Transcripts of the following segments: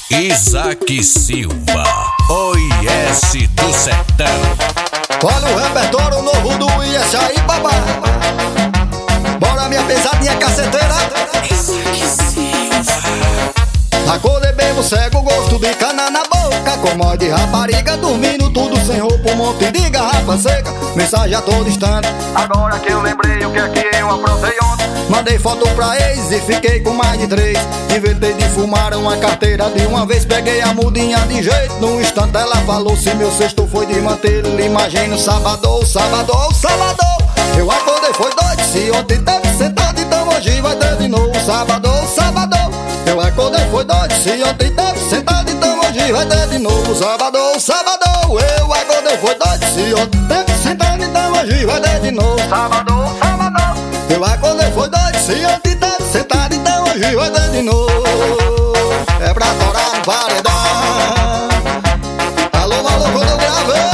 Isaac Silva, OIS do Sertão. Olha o repertório novo do IS aí, babá. Bora minha pesadinha caceteira. Isaac Silva. Acordei bebo, cego, gosto de cana na boca, com mó de rapariga, dormindo tudo sem roupa, um monte de garrafa seca, mensagem a todo instante. Agora que eu lembrei o que é que eu aprontei ontem. Mandei foto pra ex e fiquei com mais de 3. Inventei de fumar uma carteira de uma vez, peguei a mudinha de jeito. Num instante ela falou se meu sexto foi de manter. Imagina sábado, sábado, sábado. Eu acordei, foi doido, se ontem teve sentado, então hoje vai ter de novo. Sábado, sábado. Eu acordei, foi doido, se ontem teve sentado, então hoje vai ter de novo. Sábado, sábado. Eu acordei, foi doido, se ontem teve sentado, então hoje vai ter de novo. Sábado, sábado. Eu acordei, foi doido, se ontem teve sentado, então hoje vai ter de novo. É pra torar no paredão. Alô, maluco, quando eu gravei.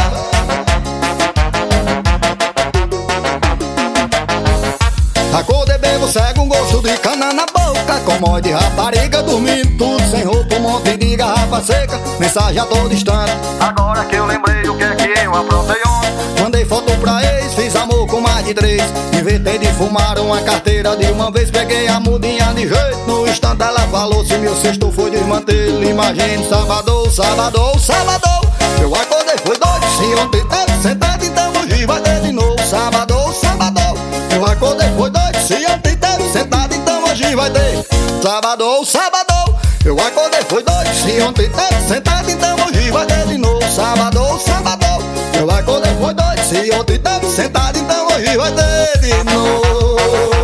Acordei bebo, cego, um gosto de cana na boca, com mó de rapariga, dormindo tudo sem roupa, um monte de garrafa seca, mensagem a todo instante. Agora que eu lembrei o que é que eu aprontei ontem. Mandei foto pra ex, fiz amor com mais de 3. Inventei de fumar uma carteira de uma vez, peguei a mudinha de jeito. No instante ela falou se meu sexto foi desmanter. Imagine sábado, sábado, sábado. Eu acordei, foi doido, se ontem teve sentado, então hoje vai ter de novo. Sábado, sábado. Eu acordei, foi doido, se ontem teve sentado, então hoje vai ter. Sábado, sábado. Eu acordei, foi doido, se ontem teve sentado, então hoje vai ter de novo. Sábado, sábado. Eu acordei, foi doido, se ontem teve sentado, então hoje vai ter de novo.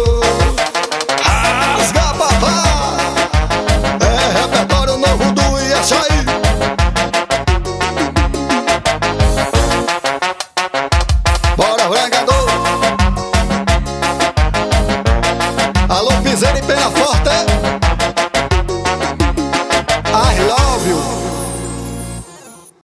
Rasga, papá. É repertório novo do IS aí. Bora, rangador. Alô, piseiro e pena fora.